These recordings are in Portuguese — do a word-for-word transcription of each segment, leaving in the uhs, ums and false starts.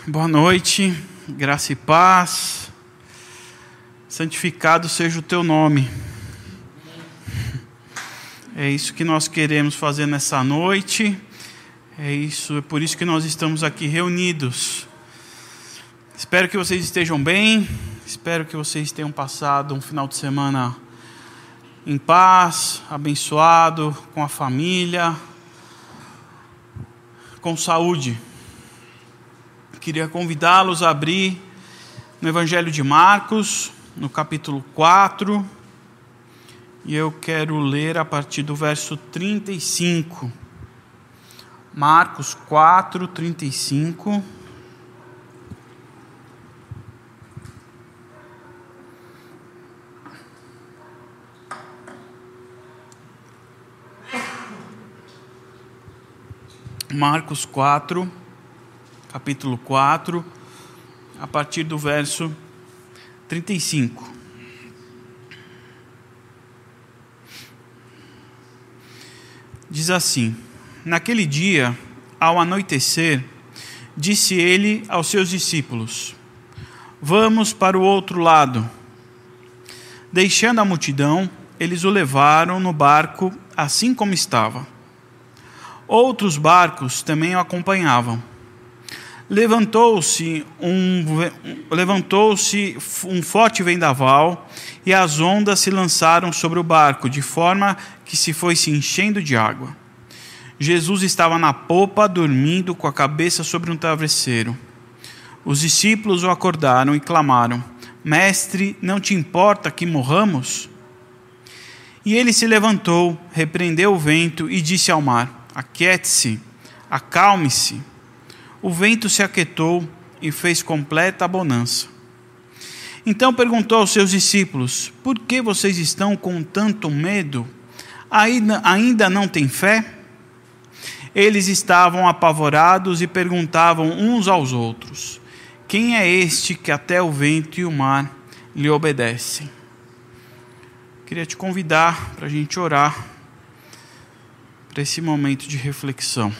Boa noite, graça e paz, santificado seja o teu nome. É isso que nós queremos fazer nessa noite, é isso, é por isso que nós estamos aqui reunidos. Espero que vocês estejam bem, espero que vocês tenham passado um final de semana em paz, abençoado, com a família, com saúde. Queria convidá-los a abrir no Evangelho de Marcos, no capítulo quatro, e eu quero ler a partir do verso trinta e cinco. Marcos quatro, trinta e cinco. Marcos quatro, capítulo quatro, a partir do verso trinta e cinco. Diz assim: Naquele dia, ao anoitecer, disse ele aos seus discípulos: Vamos para o outro lado. Deixando a multidão, eles o levaram no barco assim como estava. Outros barcos também o acompanhavam. Levantou-se um, levantou-se um forte vendaval e as ondas se lançaram sobre o barco, de forma que se foi se enchendo de água. Jesus estava na popa, dormindo com a cabeça sobre um travesseiro. Os discípulos o acordaram e clamaram: Mestre, não te importa que morramos? E ele se levantou, repreendeu o vento e disse ao mar: Aquiete-se, acalme-se. O vento se aquietou e fez completa bonança. Então perguntou aos seus discípulos: Por que vocês estão com tanto medo? Ainda, ainda não têm fé? Eles estavam apavorados e perguntavam uns aos outros: Quem é este que até o vento e o mar lhe obedecem? Queria te convidar para a gente orar para esse momento de reflexão.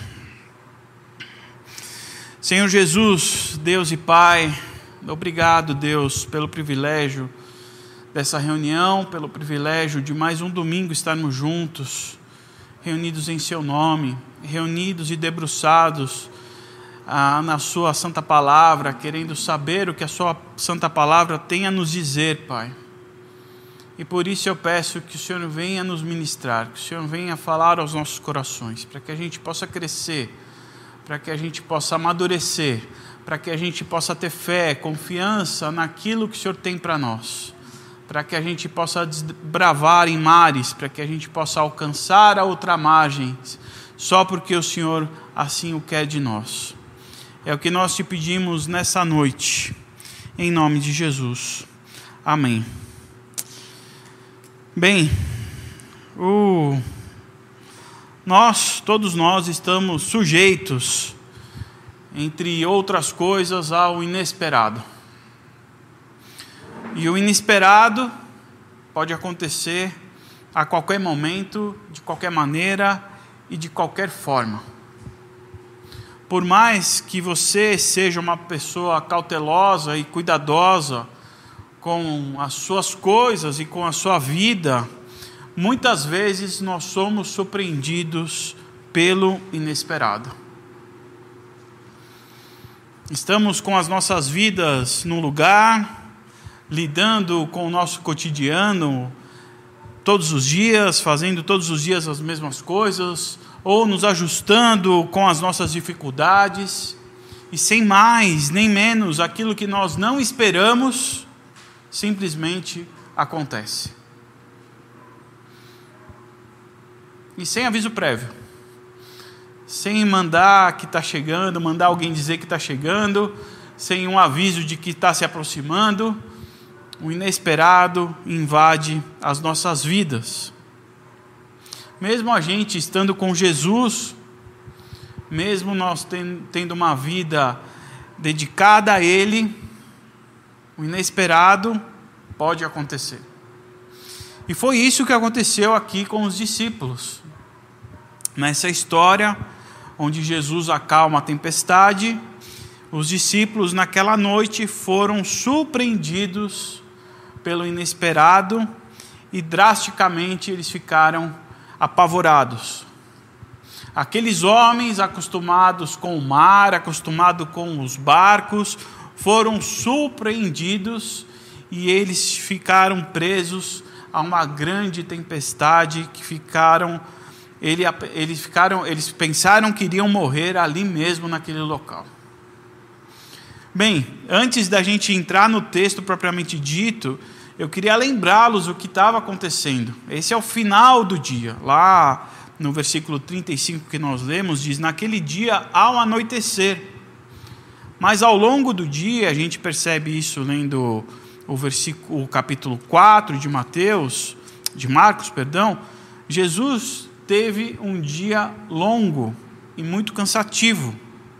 Senhor Jesus, Deus e Pai, obrigado, Deus, pelo privilégio dessa reunião, pelo privilégio de mais um domingo estarmos juntos, reunidos em Seu nome, reunidos e debruçados ah, na Sua Santa Palavra, querendo saber o que a Sua Santa Palavra tem a nos dizer, Pai. E por isso eu peço que o Senhor venha nos ministrar, que o Senhor venha falar aos nossos corações, para que a gente possa crescer, para que a gente possa amadurecer, para que a gente possa ter fé, confiança naquilo que o Senhor tem para nós, para que a gente possa desbravar em mares, para que a gente possa alcançar a outra margem, só porque o Senhor assim o quer de nós. É o que nós te pedimos nessa noite, em nome de Jesus. Amém. Bem, o... Nós, todos nós, estamos sujeitos, entre outras coisas, ao inesperado. E o inesperado pode acontecer a qualquer momento, de qualquer maneira e de qualquer forma. Por mais que você seja uma pessoa cautelosa e cuidadosa com as suas coisas e com a sua vida, muitas vezes nós somos surpreendidos pelo inesperado. Estamos com as nossas vidas num lugar, lidando com o nosso cotidiano todos os dias, fazendo todos os dias as mesmas coisas, ou nos ajustando com as nossas dificuldades, e sem mais nem menos, aquilo que nós não esperamos, simplesmente acontece. E sem aviso prévio, sem mandar que está chegando, mandar alguém dizer que está chegando, sem um aviso de que está se aproximando, o inesperado invade as nossas vidas. Mesmo a gente estando com Jesus, mesmo nós tendo uma vida dedicada a Ele, o inesperado pode acontecer. E foi isso que aconteceu aqui com os discípulos. Nessa história, onde Jesus acalma a tempestade, os discípulos naquela noite foram surpreendidos pelo inesperado e drasticamente eles ficaram apavorados. Aqueles homens acostumados com o mar, acostumados com os barcos, foram surpreendidos e eles ficaram presos a uma grande tempestade que ficaram, ele, eles ficaram, eles pensaram que iriam morrer ali mesmo naquele local. Bem, antes da gente entrar no texto propriamente dito, eu queria lembrá-los o que estava acontecendo. Esse é o final do dia. Lá no versículo trinta e cinco que nós lemos, diz: naquele dia ao anoitecer. Mas ao longo do dia, a gente percebe isso lendo o versículo, o capítulo quatro de Mateus, de Marcos, perdão, Jesus teve um dia longo e muito cansativo.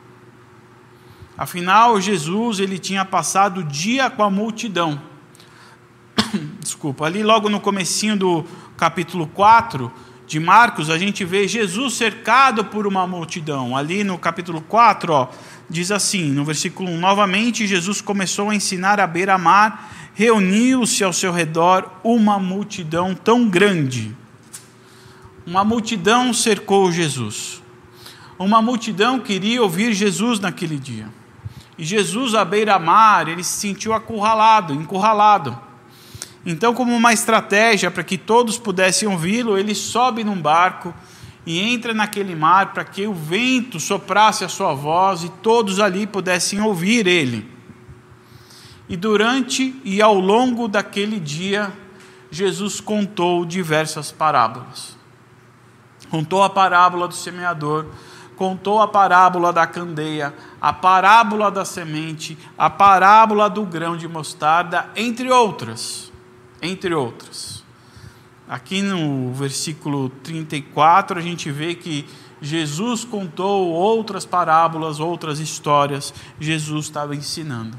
Afinal, Jesus ele tinha passado o dia com a multidão. Desculpa, ali logo no comecinho do capítulo quatro de Marcos, a gente vê Jesus cercado por uma multidão. Ali no capítulo quatro, ó, diz assim, no versículo um: novamente Jesus começou a ensinar à beira-mar, reuniu-se ao seu redor uma multidão tão grande. Uma multidão cercou Jesus. Uma multidão queria ouvir Jesus naquele dia. E Jesus, à beira-mar, ele se sentiu acurralado, encurralado. Então, como uma estratégia para que todos pudessem ouvi-lo, ele sobe num barco e entra naquele mar para que o vento soprasse a sua voz e todos ali pudessem ouvir ele. E durante e ao longo daquele dia, Jesus contou diversas parábolas. Contou a parábola do semeador, contou a parábola da candeia, a parábola da semente, a parábola do grão de mostarda, entre outras. Entre outras. Aqui no versículo trinta e quatro, a gente vê que Jesus contou outras parábolas, outras histórias. Jesus estava ensinando.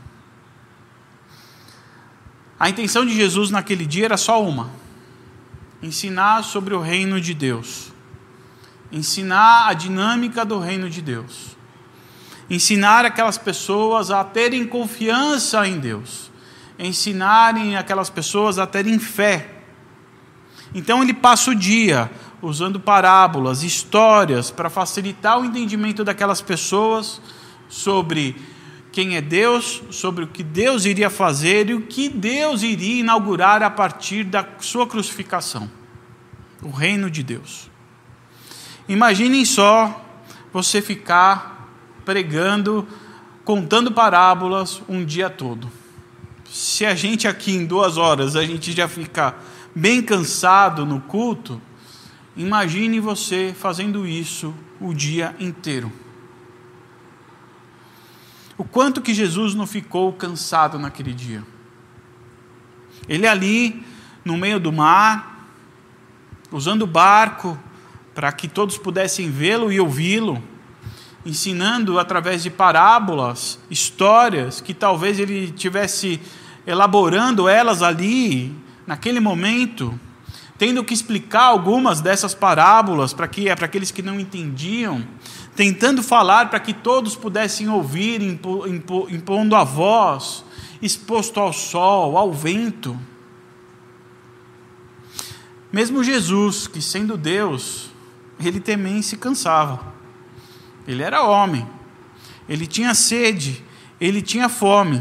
A intenção de Jesus naquele dia era só uma: ensinar sobre o reino de Deus. Ensinar a dinâmica do reino de Deus. Ensinar aquelas pessoas a terem confiança em Deus. Ensinarem aquelas pessoas a terem fé. Então ele passa o dia usando parábolas, histórias, para facilitar o entendimento daquelas pessoas sobre quem é Deus, sobre o que Deus iria fazer e o que Deus iria inaugurar a partir da sua crucificação. O reino de Deus. Imaginem só você ficar pregando, contando parábolas um dia todo. Se a gente aqui em duas horas, a gente já fica bem cansado no culto, imagine você fazendo isso o dia inteiro. O quanto que Jesus não ficou cansado naquele dia. Ele ali, no meio do mar, usando o barco, para que todos pudessem vê-lo e ouvi-lo, ensinando através de parábolas, histórias, que talvez ele tivesse elaborando elas ali, naquele momento, tendo que explicar algumas dessas parábolas para que, para aqueles que não entendiam, tentando falar para que todos pudessem ouvir, impo, impo, impondo a voz, exposto ao sol, ao vento. Mesmo Jesus, que sendo Deus, ele também se cansava. Ele era homem, ele tinha sede, ele tinha fome.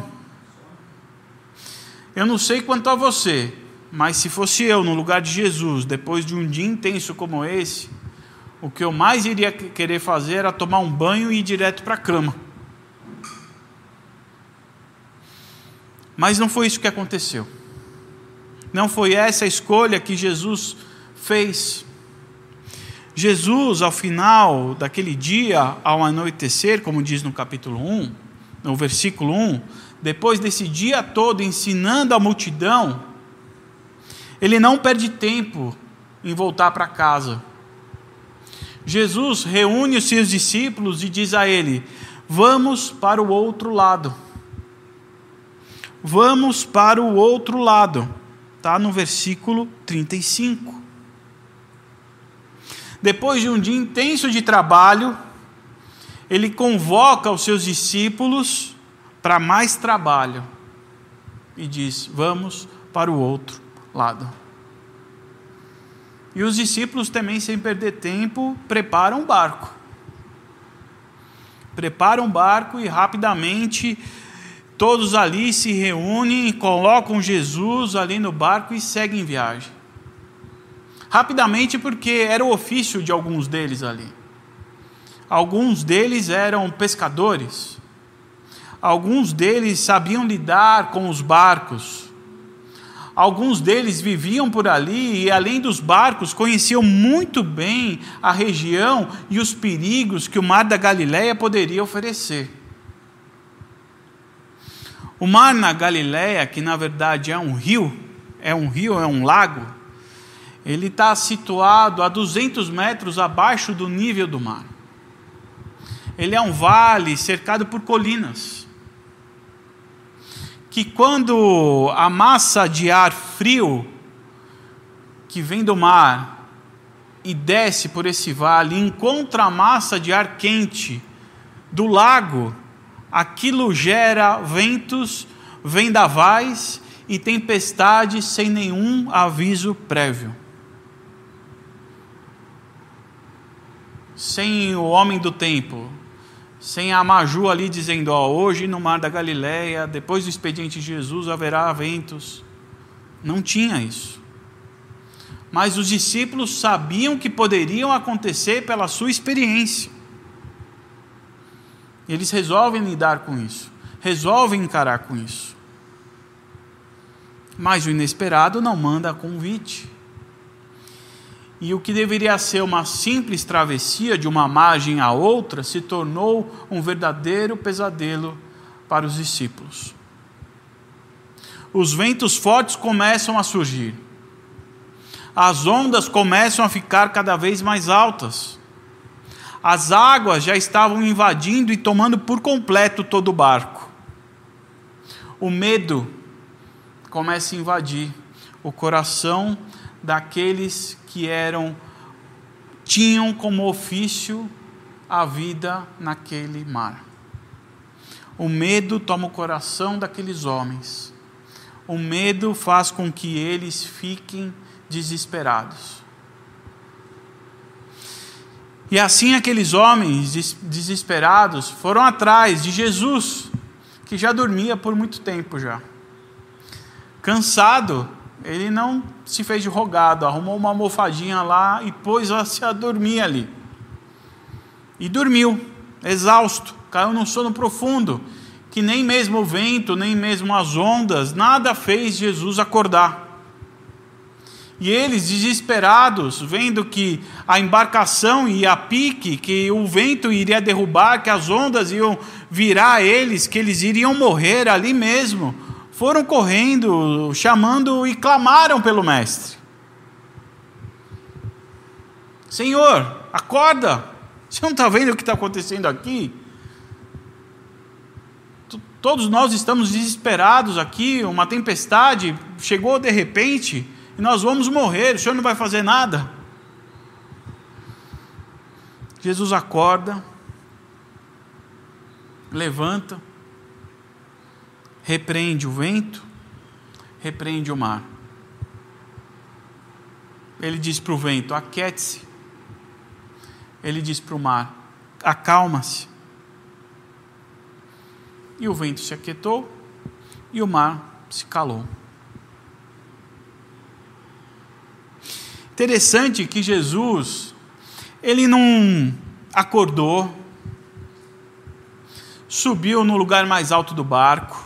Eu não sei quanto a você, mas se fosse eu no lugar de Jesus, depois de um dia intenso como esse, o que eu mais iria querer fazer era tomar um banho e ir direto para a cama. Mas não foi isso que aconteceu. Não foi essa a escolha que Jesus fez. Jesus, ao final daquele dia, ao anoitecer, como diz no capítulo um, no versículo um, depois desse dia todo ensinando a multidão, ele não perde tempo em voltar para casa. Jesus reúne os seus discípulos e diz a ele: vamos para o outro lado. Vamos para o outro lado. Está no versículo trinta e cinco. Depois de um dia intenso de trabalho, ele convoca os seus discípulos para mais trabalho e diz: vamos para o outro lado. E os discípulos também, sem perder tempo, preparam um barco. Preparam um barco e rapidamente todos ali se reúnem, colocam Jesus ali no barco e seguem viagem. Rapidamente, porque era o ofício de alguns deles ali. Alguns deles eram pescadores. Alguns deles sabiam lidar com os barcos. Alguns deles viviam por ali e, além dos barcos, conheciam muito bem a região e os perigos que o mar da Galileia poderia oferecer. O mar na Galileia, que na verdade é um rio, é um rio, é um lago, ele está situado a duzentos metros abaixo do nível do mar. Ele é um vale cercado por colinas, que quando a massa de ar frio que vem do mar e desce por esse vale encontra a massa de ar quente do lago, aquilo gera ventos, vendavais e tempestades sem nenhum aviso prévio. Sem o homem do tempo, sem a Maju ali dizendo: ó, hoje no mar da Galileia, depois do expediente de Jesus, haverá ventos. Não tinha isso. Mas os discípulos sabiam que poderiam acontecer pela sua experiência. Eles resolvem lidar com isso, resolvem encarar com isso. Mas o inesperado não manda convite. E o que deveria ser uma simples travessia de uma margem à outra se tornou um verdadeiro pesadelo para os discípulos. Os ventos fortes começam a surgir. As ondas começam a ficar cada vez mais altas. As águas já estavam invadindo e tomando por completo todo o barco. O medo começa a invadir o coração daqueles que eram, tinham como ofício a vida naquele mar. O medo toma o coração daqueles homens. O medo faz com que eles fiquem desesperados. E assim aqueles homens desesperados foram atrás de Jesus, que já dormia por muito tempo já. Cansado, ele não se fez de rogado, arrumou uma almofadinha lá e pôs-se a dormir ali. E dormiu, exausto, caiu num sono profundo, que nem mesmo o vento, nem mesmo as ondas, nada fez Jesus acordar. E eles, desesperados, vendo que a embarcação ia a pique, que o vento iria derrubar, que as ondas iam virar eles, que eles iriam morrer ali mesmo, foram correndo, chamando e clamaram pelo mestre. Senhor, acorda! Você não está vendo o que está acontecendo aqui? Todos nós estamos desesperados aqui, uma tempestade chegou de repente e nós vamos morrer, o Senhor não vai fazer nada? Jesus acorda, levanta, repreende o vento, repreende o mar. Ele diz para o vento: aquiete-se. Ele diz para o mar: acalma-se. E o vento se aquietou e o mar se calou. Interessante que Jesus, ele não acordou, subiu no lugar mais alto do barco,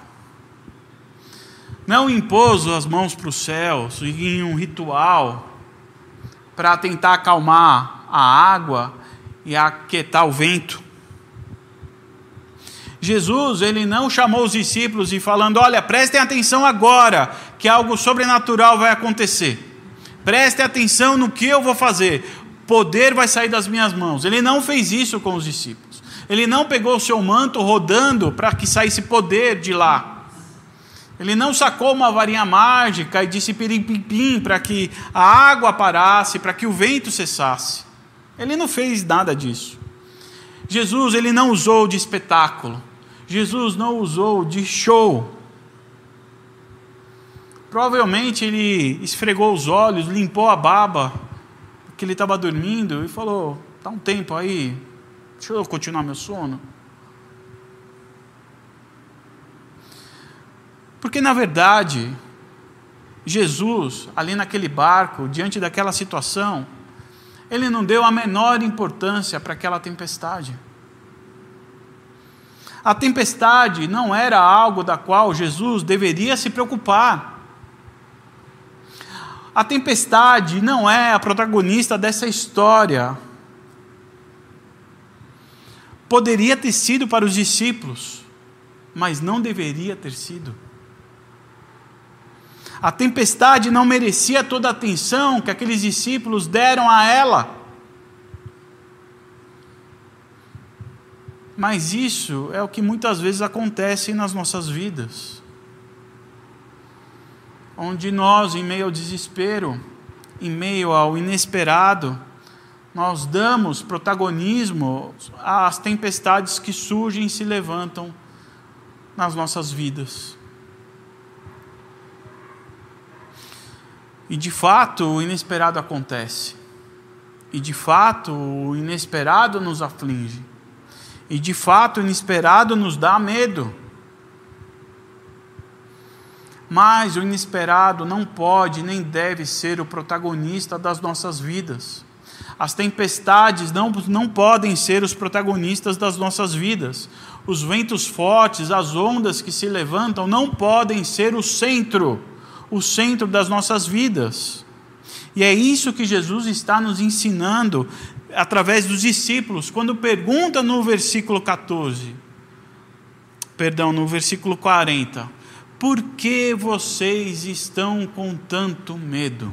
não impôs as mãos para o céu em um ritual para tentar acalmar a água e aquietar o vento. Jesus, ele não chamou os discípulos e falando: olha, prestem atenção agora, que algo sobrenatural vai acontecer. Prestem atenção no que eu vou fazer. Poder vai sair das minhas mãos. Ele não fez isso com os discípulos. Ele não pegou o seu manto rodando para que saísse poder de lá. Ele não sacou uma varinha mágica e disse pirim-pim-pim para que a água parasse, para que o vento cessasse. Ele não fez nada disso. Jesus ele não usou de espetáculo. Jesus não usou de show. Provavelmente ele esfregou os olhos, limpou a baba, porque ele estava dormindo, e falou: dá um tempo aí, deixa eu continuar meu sono. Porque na verdade, Jesus, ali naquele barco, diante daquela situação, ele não deu a menor importância para aquela tempestade. A tempestade não era algo da qual Jesus deveria se preocupar. A tempestade não é a protagonista dessa história. Poderia ter sido para os discípulos, mas não deveria ter sido. A tempestade não merecia toda a atenção que aqueles discípulos deram a ela. Mas isso é o que muitas vezes acontece nas nossas vidas. Onde nós, em meio ao desespero, em meio ao inesperado, nós damos protagonismo às tempestades que surgem e se levantam nas nossas vidas. E de fato o inesperado acontece. E de fato o inesperado nos aflige. E de fato o inesperado nos dá medo. Mas o inesperado não pode nem deve ser o protagonista das nossas vidas. As tempestades não, não podem ser os protagonistas das nossas vidas. Os ventos fortes, as ondas que se levantam não podem ser o centro, o centro das nossas vidas. E é isso que Jesus está nos ensinando através dos discípulos, quando pergunta no versículo catorze, perdão, no versículo quarenta, por que vocês estão com tanto medo?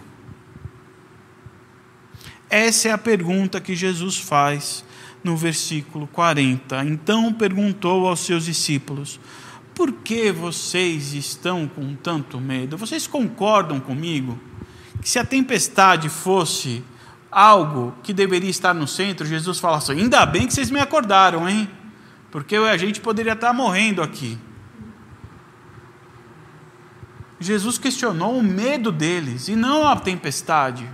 Essa é a pergunta que Jesus faz no versículo quarenta. Então perguntou aos seus discípulos: por que vocês estão com tanto medo? Vocês concordam comigo que se a tempestade fosse algo que deveria estar no centro, Jesus fala assim: ainda bem que vocês me acordaram, hein? Porque a gente poderia estar morrendo aqui. Jesus questionou o medo deles e não a tempestade.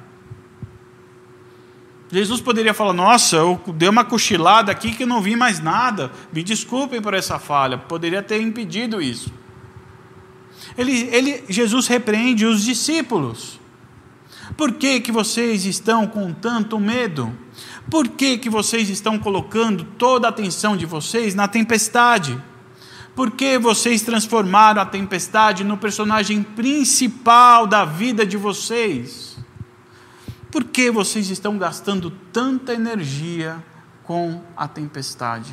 Jesus poderia falar: nossa, eu dei uma cochilada aqui que eu não vi mais nada, me desculpem por essa falha, poderia ter impedido isso. Ele, ele, Jesus repreende os discípulos. Por que que vocês estão com tanto medo? Por que que vocês estão colocando toda a atenção de vocês na tempestade? Por que vocês transformaram a tempestade no personagem principal da vida de vocês? Por que vocês estão gastando tanta energia com a tempestade?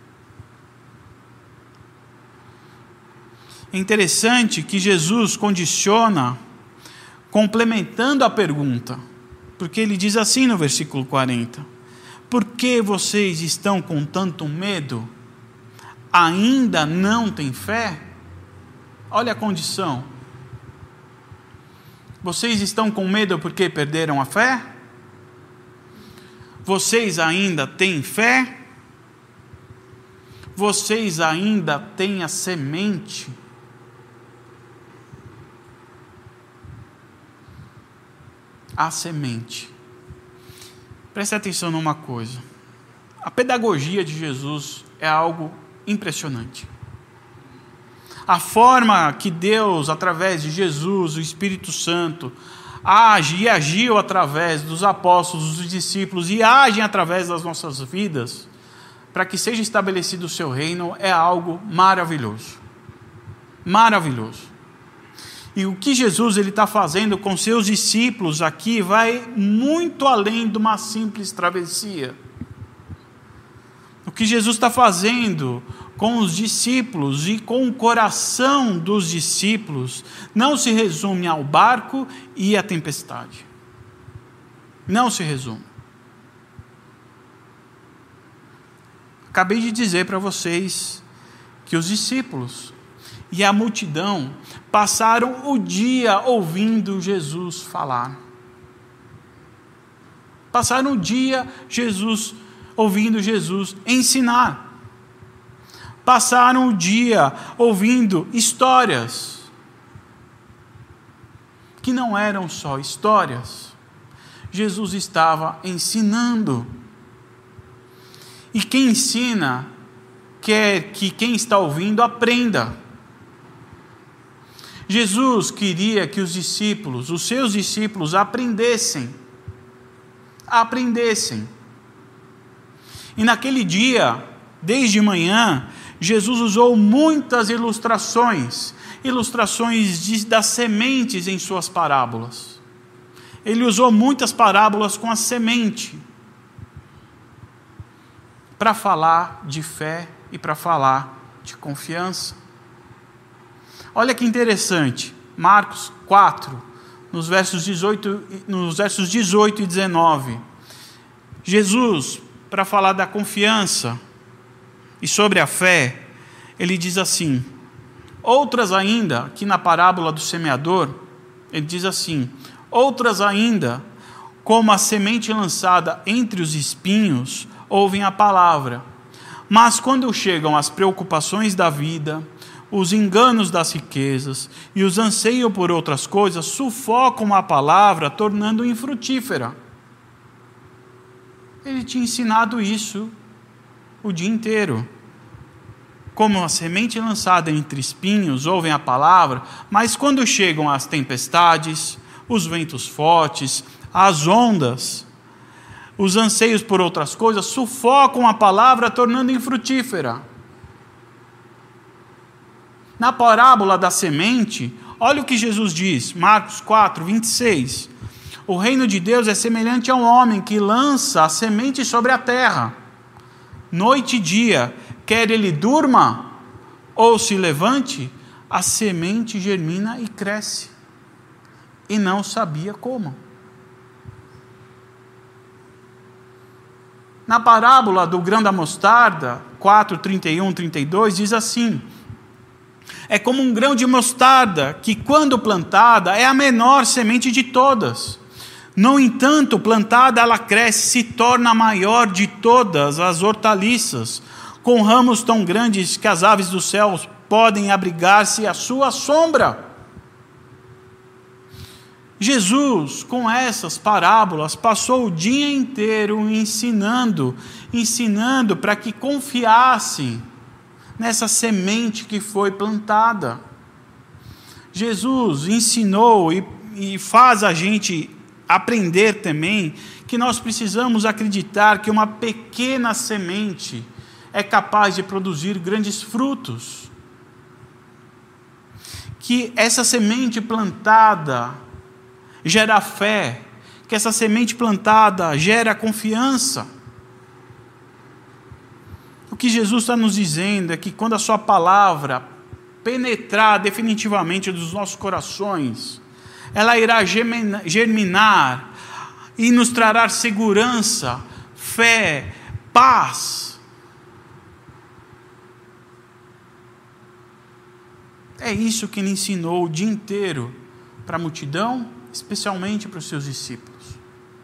É interessante que Jesus condiciona, complementando a pergunta, porque ele diz assim no versículo quarenta: por que vocês estão com tanto medo? Ainda não têm fé? Olha a condição. Vocês estão com medo porque perderam a fé? Vocês ainda têm fé? Vocês ainda têm a semente? A semente. Preste atenção numa coisa. A pedagogia de Jesus é algo impressionante. A forma que Deus, através de Jesus, o Espírito Santo, age e agiu através dos apóstolos, dos discípulos, e agem através das nossas vidas, para que seja estabelecido o seu reino, é algo maravilhoso. Maravilhoso. E o que Jesus está fazendo com seus discípulos aqui vai muito além de uma simples travessia. O que Jesus está fazendo com os discípulos e com o coração dos discípulos não se resume ao barco e à tempestade. Não se resume. Acabei de dizer para vocês que os discípulos e a multidão passaram o dia ouvindo Jesus falar. Passaram o dia Jesus ouvindo Jesus ensinar. Passaram o dia ouvindo histórias, que não eram só histórias. Jesus estava ensinando. E quem ensina quer que quem está ouvindo aprenda. Jesus queria que os discípulos, os seus discípulos, aprendessem. Aprendessem. E naquele dia, desde manhã, Jesus usou muitas ilustrações, ilustrações de, das sementes em suas parábolas. Ele usou muitas parábolas com a semente, para falar de fé e para falar de confiança. Olha que interessante, Marcos quatro, nos versos dezoito, nos versos dezoito e dezenove. Jesus, para falar da confiança e sobre a fé, ele diz assim: outras ainda, aqui na parábola do semeador, ele diz assim: outras ainda, como a semente lançada entre os espinhos, ouvem a palavra, mas quando chegam as preocupações da vida, os enganos das riquezas e os anseios por outras coisas, sufocam a palavra, tornando-a infrutífera. Ele tinha ensinado isso o dia inteiro. Como a semente lançada entre espinhos, ouvem a palavra, mas quando chegam as tempestades, os ventos fortes, as ondas, os anseios por outras coisas, sufocam a palavra, tornando infrutífera. Na parábola da semente, olha o que Jesus diz, Marcos quatro, vinte e seis. O reino de Deus é semelhante a um homem que lança a semente sobre a terra. Noite e dia, quer ele durma ou se levante, a semente germina e cresce. E não sabia como. Na parábola do grão da mostarda, quatro, trinta e um, trinta e dois, diz assim: é como um grão de mostarda, que quando plantada é a menor semente de todas. No entanto, plantada ela cresce, se torna a maior de todas as hortaliças, com ramos tão grandes que as aves dos céus podem abrigar-se à sua sombra. Jesus, com essas parábolas, passou o dia inteiro ensinando, ensinando para que confiassem nessa semente que foi plantada. Jesus ensinou e, e faz a gente aprender também que nós precisamos acreditar que uma pequena semente é capaz de produzir grandes frutos. Que essa semente plantada gera fé, que essa semente plantada gera confiança. O que Jesus está nos dizendo é que quando a sua palavra penetrar definitivamente nos nossos corações, ela irá germinar e nos trará segurança, fé, paz. É isso que ele ensinou o dia inteiro para a multidão, especialmente para os seus discípulos.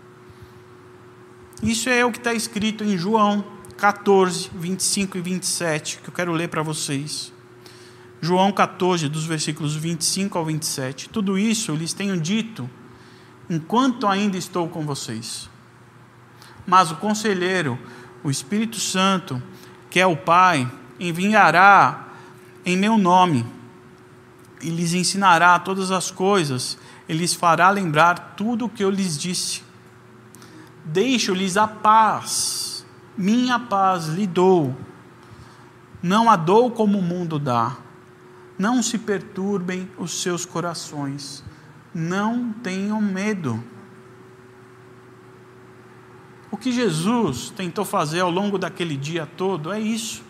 Isso é o que está escrito em João catorze, vinte e cinco e vinte e sete, que eu quero ler para vocês. João catorze, dos versículos vinte e cinco ao vinte e sete. Tudo isso eles tenho dito enquanto ainda estou com vocês. Mas o conselheiro, o Espírito Santo, que é o Pai, enviará em meu nome e lhes ensinará todas as coisas, e lhes fará lembrar tudo o que eu lhes disse. Deixo-lhes a paz, minha paz lhe dou. Não a dou como o mundo dá. Não se perturbem os seus corações. Não tenham medo. O que Jesus tentou fazer ao longo daquele dia todo é isso.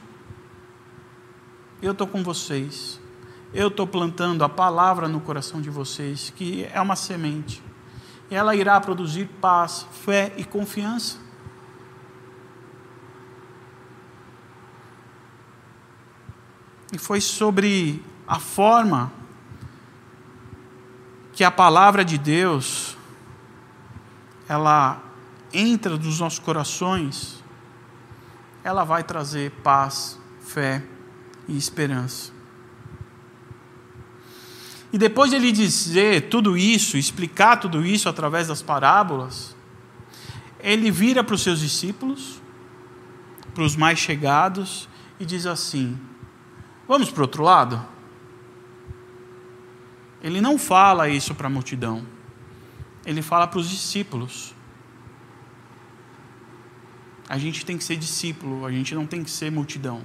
Eu estou com vocês. Eu estou plantando a palavra no coração de vocês, que é uma semente. E ela irá produzir paz, fé e confiança. E foi sobre a forma que a palavra de Deus, ela entra nos nossos corações, ela vai trazer paz, fé e esperança. E depois de ele dizer tudo isso, explicar tudo isso através das parábolas, ele vira para os seus discípulos, para os mais chegados, e diz assim: vamos para o outro lado? Ele não fala isso para a multidão, ele fala para os discípulos. A gente tem que ser discípulo, a gente não tem que ser multidão.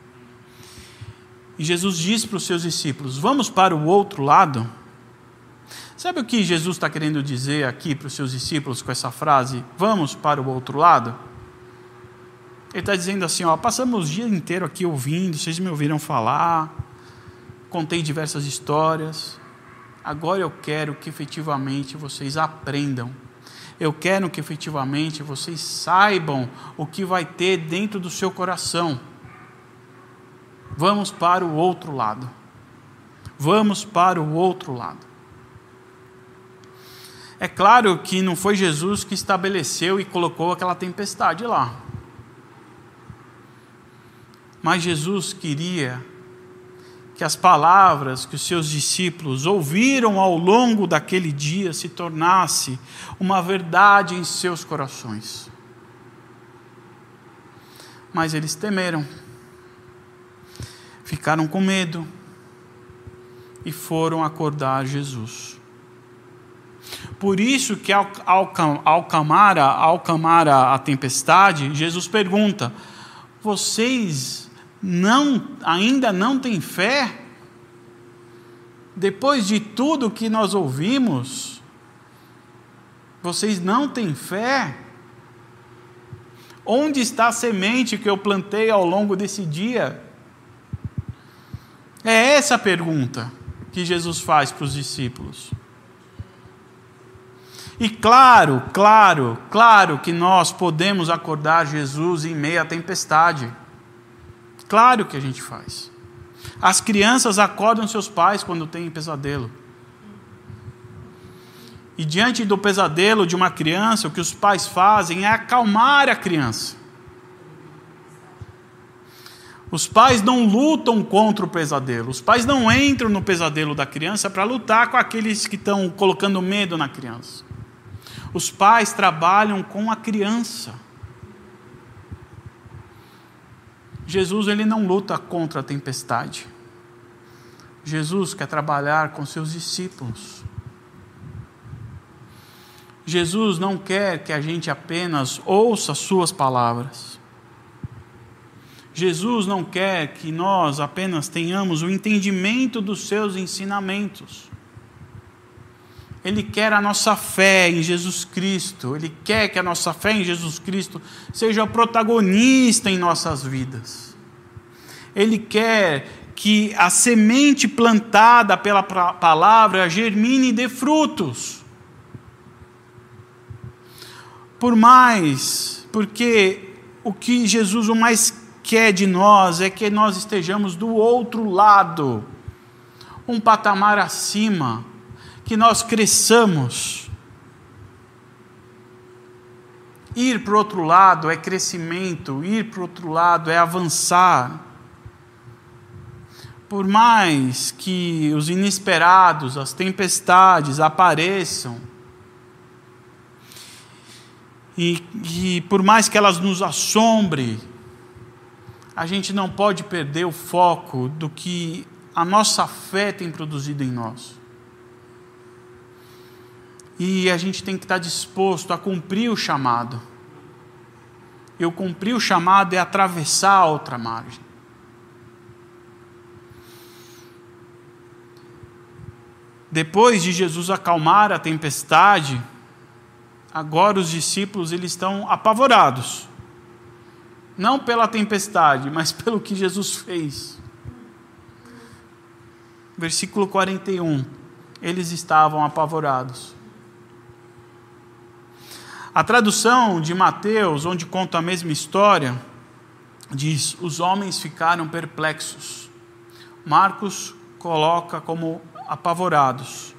E Jesus diz para os seus discípulos: vamos para o outro lado? Sabe o que Jesus está querendo dizer aqui para os seus discípulos com essa frase, vamos para o outro lado? Ele está dizendo assim, ó, passamos o dia inteiro aqui ouvindo, vocês me ouviram falar, contei diversas histórias, agora eu quero que efetivamente vocês aprendam, eu quero que efetivamente vocês saibam o que vai ter dentro do seu coração. Vamos para o outro lado. Vamos para o outro lado. É claro que não foi Jesus que estabeleceu e colocou aquela tempestade lá. Mas Jesus queria que as palavras que os seus discípulos ouviram ao longo daquele dia se tornasse uma verdade em seus corações. Mas eles temeram. Ficaram com medo e foram acordar Jesus. Por isso que ao, ao, ao, acalmar, ao acalmar a tempestade, Jesus pergunta: vocês não, ainda não têm fé? Depois de tudo que nós ouvimos, vocês não têm fé? Onde está a semente que eu plantei ao longo desse dia? É essa a pergunta que Jesus faz para os discípulos. E claro, claro, claro que nós podemos acordar Jesus em meio à tempestade. Claro que a gente faz. As crianças acordam seus pais quando têm pesadelo. E diante do pesadelo de uma criança, o que os pais fazem é acalmar a criança. Os pais não lutam contra o pesadelo. Os pais não entram no pesadelo da criança para lutar com aqueles que estão colocando medo na criança. Os pais trabalham com a criança. Jesus, ele não luta contra a tempestade. Jesus quer trabalhar com seus discípulos. Jesus não quer que a gente apenas ouça suas palavras. Jesus não quer que nós apenas tenhamos o entendimento dos seus ensinamentos. Ele quer a nossa fé em Jesus Cristo. Ele quer que a nossa fé em Jesus Cristo seja protagonista em nossas vidas. Ele quer que a semente plantada pela palavra germine e dê frutos. Por mais, porque o que Jesus o mais quer de nós é que nós estejamos do outro lado, um patamar acima, que nós cresçamos. Ir para o outro lado é crescimento, ir para o outro lado é avançar. Por mais que os inesperados, as tempestades apareçam, e, e por mais que elas nos assombrem, a gente não pode perder o foco do que a nossa fé tem produzido em nós. E a gente tem que estar disposto a cumprir o chamado. E o cumprir o chamado é atravessar a outra margem. Depois de Jesus acalmar a tempestade, agora os discípulos eles estão apavorados. Não pela tempestade, mas pelo que Jesus fez. Versículo quarenta e um. Eles estavam apavorados. A tradução de Mateus, onde conta a mesma história, diz: os homens ficaram perplexos. Marcos coloca como apavorados.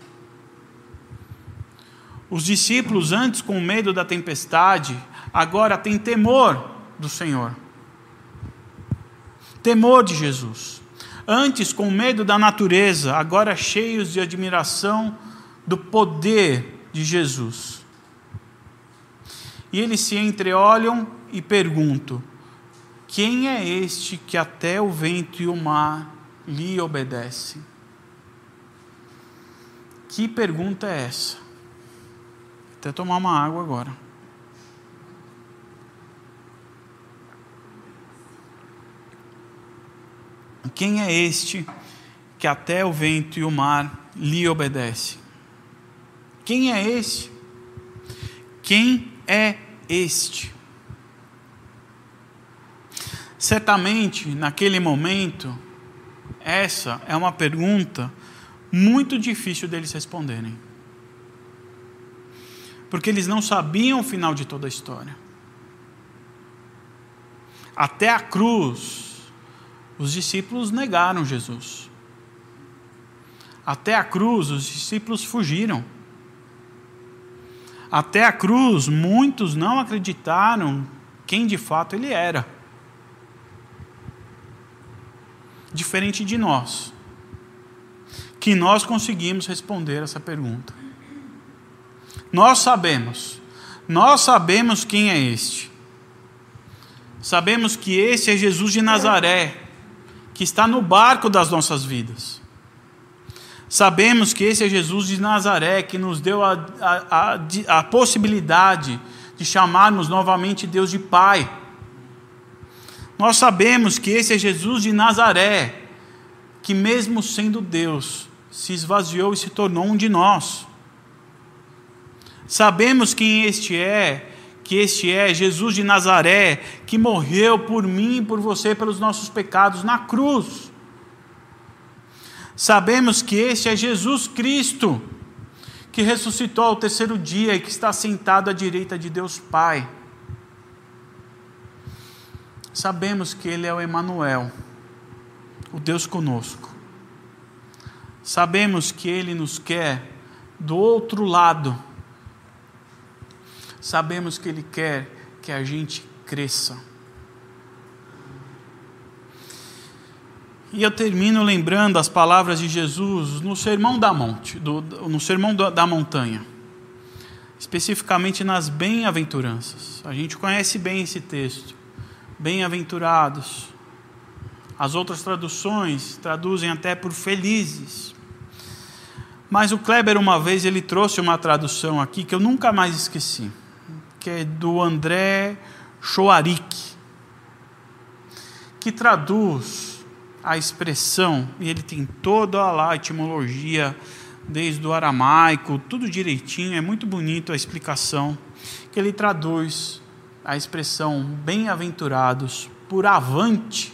Os discípulos, antes com medo da tempestade, agora têm temor do Senhor. temor de Jesus. Antes, com medo da natureza, agora cheios de admiração do poder de Jesus. E eles se entreolham e perguntam: quem é este que até o vento e o mar lhe obedecem? Que pergunta é essa? Vou até tomar uma água agora. Quem é este que até o vento e o mar lhe obedecem? Quem é este? Quem é este? Certamente, naquele momento, essa é uma pergunta muito difícil deles responderem. Porque eles não sabiam o final de toda a história. Até a cruz, os discípulos negaram Jesus. Até a cruz, os discípulos fugiram. Até a cruz, muitos não acreditaram quem de fato ele era. Diferente de nós, que nós conseguimos responder essa pergunta. Nós sabemos, nós sabemos quem é este. Sabemos que esse é Jesus de Nazaré, que está no barco das nossas vidas. Sabemos que esse é Jesus de Nazaré, que nos deu a, a, a, a possibilidade de chamarmos novamente Deus de Pai. Nós sabemos que esse é Jesus de Nazaré, que mesmo sendo Deus, se esvaziou e se tornou um de nós. Sabemos quem este é, que este é Jesus de Nazaré, que morreu por mim e por você, pelos nossos pecados na cruz. Sabemos que este é Jesus Cristo, que ressuscitou ao terceiro dia e que está sentado à direita de Deus Pai. Sabemos que Ele é o Emanuel, o Deus conosco. Sabemos que Ele nos quer do outro lado. Sabemos que Ele quer que a gente cresça. E eu termino lembrando as palavras de Jesus no Sermão da Monte, do, no Sermão da Montanha, especificamente nas bem-aventuranças. A gente conhece bem esse texto. Bem-aventurados. As outras traduções traduzem até por felizes. Mas o Kleber, uma vez, ele trouxe uma tradução aqui que eu nunca mais esqueci, que é do André Choarik, que traduz a expressão, e ele tem toda lá a etimologia, desde o aramaico, tudo direitinho, é muito bonito a explicação, que ele traduz a expressão bem-aventurados por avante.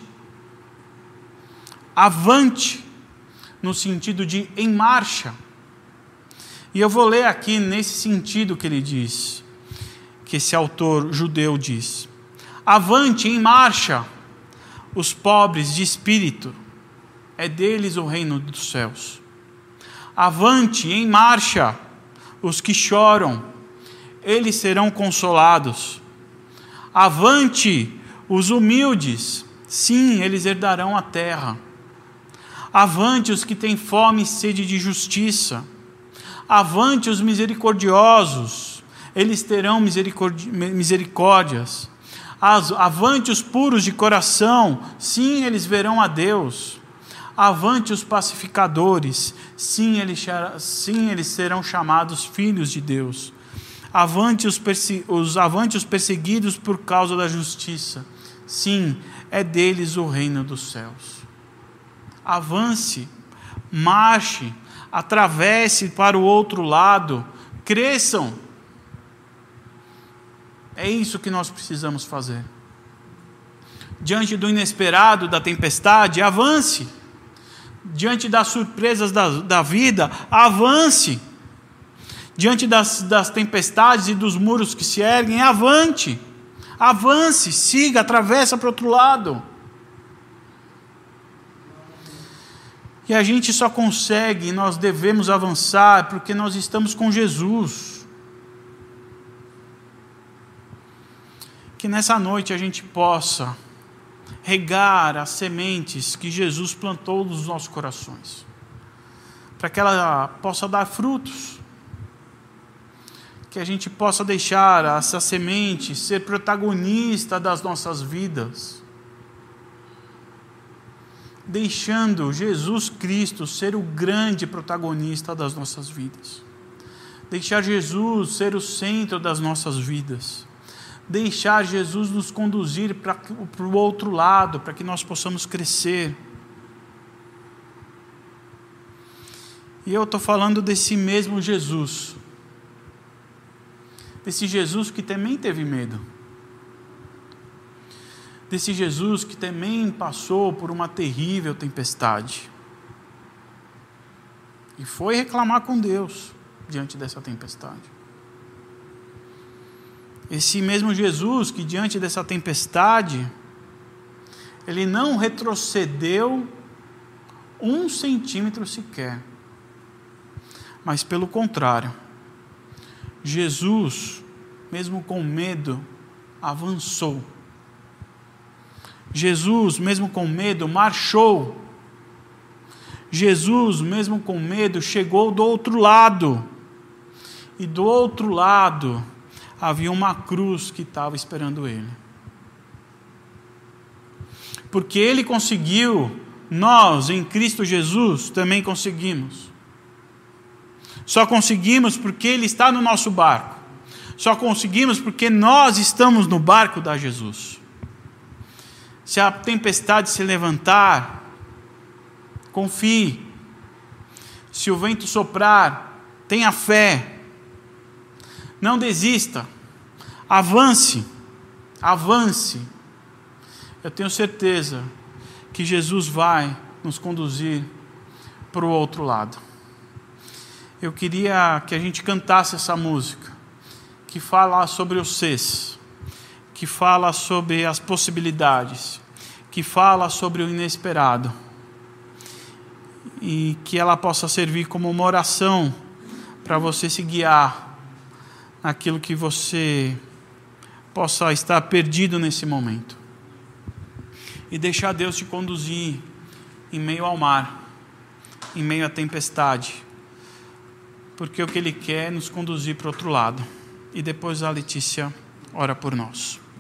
Avante, no sentido de em marcha. E eu vou ler aqui nesse sentido que ele diz, que esse autor judeu diz: avante, em marcha, os pobres de espírito, é deles o reino dos céus. Avante, em marcha, os que choram, eles serão consolados. Avante, os humildes, sim, eles herdarão a terra. Avante, os que têm fome e sede de justiça. Avante, os misericordiosos, eles terão misericórdias. Avante, os puros de coração, sim, eles verão a Deus. Avante, os pacificadores, sim, eles, sim, eles serão chamados filhos de Deus. Avante os, os, avante os perseguidos por causa da justiça, sim, é deles o reino dos céus. Avance, marche, atravesse para o outro lado, cresçam. É isso que nós precisamos fazer. Diante do inesperado, da tempestade, avance. Diante das surpresas da, da vida, avance. Diante das, das tempestades e dos muros que se erguem, avante. Avance, siga, atravessa para o outro lado. E a gente só consegue, nós devemos avançar, porque nós estamos com Jesus. Que nessa noite a gente possa regar as sementes que Jesus plantou nos nossos corações, para que ela possa dar frutos, que a gente possa deixar essa semente ser protagonista das nossas vidas, deixando Jesus Cristo ser o grande protagonista das nossas vidas, deixar Jesus ser o centro das nossas vidas, deixar Jesus nos conduzir para, para o outro lado, para que nós possamos crescer. E eu estou falando desse mesmo Jesus, desse Jesus que também teve medo, desse Jesus que também passou por uma terrível tempestade e foi reclamar com Deus diante dessa tempestade. Esse mesmo Jesus que diante dessa tempestade, ele não retrocedeu um centímetro sequer, mas pelo contrário, Jesus, mesmo com medo, avançou. Jesus, mesmo com medo, marchou. Jesus, mesmo com medo, chegou do outro lado. E do outro lado havia uma cruz que estava esperando ele. Porque ele conseguiu, nós em Cristo Jesus também conseguimos. Só conseguimos porque ele está no nosso barco. Só conseguimos porque nós estamos no barco da Jesus. Se a tempestade se levantar, confie. Se o vento soprar, tenha fé. Não desista. Avance. Avance. Eu tenho certeza que Jesus vai nos conduzir para o outro lado. Eu queria que a gente cantasse essa música, que fala sobre o Cs, que fala sobre as possibilidades, que fala sobre o inesperado, e que ela possa servir como uma oração para você se guiar naquilo que você possa estar perdido nesse momento, e deixar Deus te conduzir em meio ao mar, em meio à tempestade, porque o que Ele quer é nos conduzir para o outro lado. E depois a Letícia ora por nós.